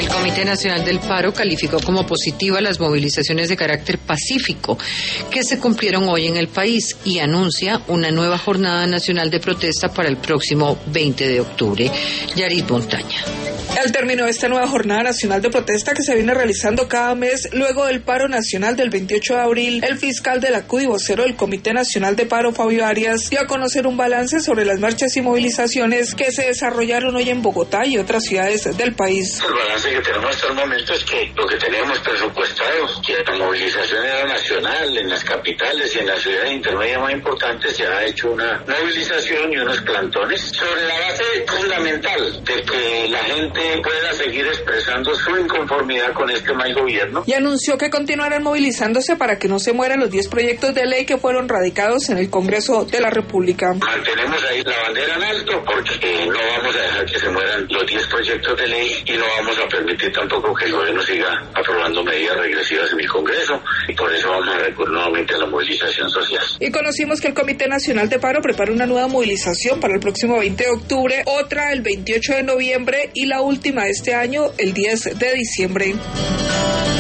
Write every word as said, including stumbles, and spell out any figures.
El Comité Nacional del Paro calificó como positiva las movilizaciones de carácter pacífico que se cumplieron hoy en el país y anuncia una nueva jornada nacional de protesta para el próximo veinte de octubre. Yarit Montaña. Al término de esta nueva jornada nacional de protesta que se viene realizando cada mes luego del paro nacional del veintiocho de abril, el fiscal de la C U D y vocero del Comité Nacional de Paro, Fabio Arias, dio a conocer un balance sobre las marchas y movilizaciones que se desarrollaron hoy en Bogotá y otras ciudades del país. El balance que tenemos hasta el momento es que lo que teníamos presupuestado, que la movilización era nacional en las capitales y en las ciudades intermedias más importantes, se ha hecho una movilización y unos plantones sobre la base fundamental de que la gente pueda seguir expresando su inconformidad con este mal gobierno. Y anunció que continuarán movilizándose para que no se mueran los diez proyectos de ley que fueron radicados en el Congreso de la República. Mantenemos ahí la bandera en alto porque no vamos a dejar que se mueran los diez proyectos de ley y no vamos a permitir tampoco que el gobierno siga aprobando medidas regresivas en el Congreso, y por eso vamos a recurrir nuevamente a la movilización social. Y conocimos que el Comité Nacional de Paro prepara una nueva movilización para el próximo veinte de octubre, otra el veintiocho de noviembre y la última de este año el diez de diciembre.